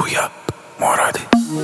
پویا مرادی.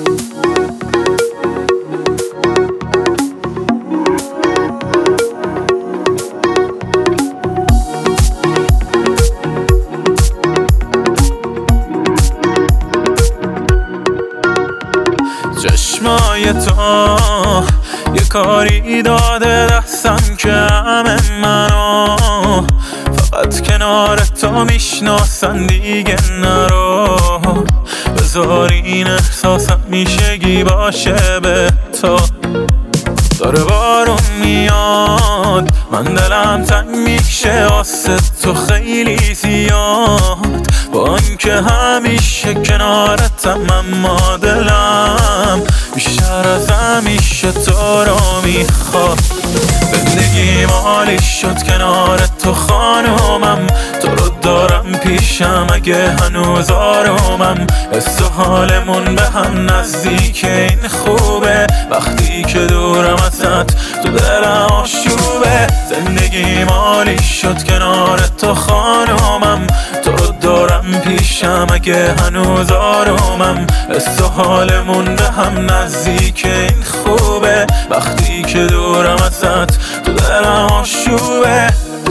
چشمای تو یه کاری داده دستم که همه منو فقط کنار تو میشناسن دیگه نرو. بذار این احساسم میشگی باشه به تو. داره بارون میاد من دلم تنگ میشه واسه تو خیلی زیاد. با اینکه همیشه کنارتم اما دلم بیشتر از همیشه تو رو میخواد. زندگی مالی شد کنار تو خانومم. تو رو دارم پیشم اگه هنوز آرومم. حس و حالمون به هم نزدیک این خوبه. وقتی که دورم ازت تو دلم آشوبه. زندگی مالی شد کنار تو خانومم. تو رو دارم پیشم اگه هنوز آرومم. حس و حالمون به هم نزدیک این خوبه. وقتی که دورم ازت تو دلم آشوبه.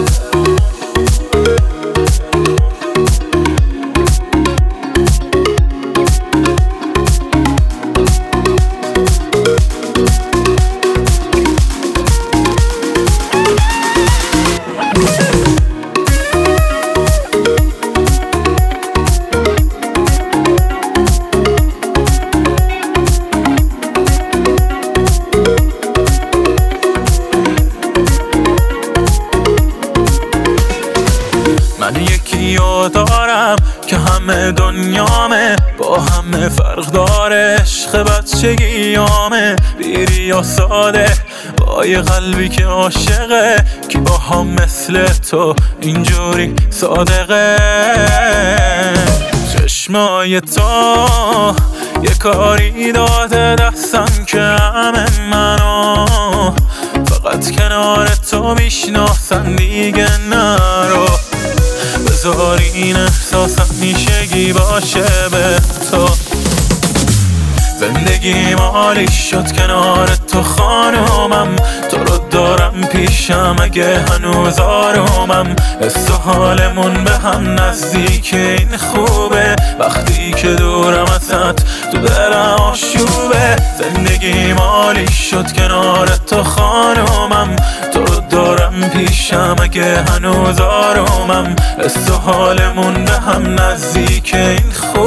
من یکیو دارم که همه دنیامه. با همه فرق داره عشق بچگیامه. بیری یا ساده با یه قلبی که عاشقه. کی با هم مثل تو اینجوری صادقه. چشمای تو یه کاری داده دستم که همه منو فقط کنار تو میشناسن دیگه نرو. بذار این احساسم میشگی باشه به تو. زندگی مالی شد کنار تو خانومم. تو رو دارم پیشم اگه هنوز آرومم. حس و حالمون به هم نزدیک این خوبه. وقتی که دورم ازت تو دلم آشوبه. زندگی مالی شد کنار تو خانومم. تو رو دارم پیشم اگه هنوز آرومم. حس و حالمون به هم نزدیک این خوبه.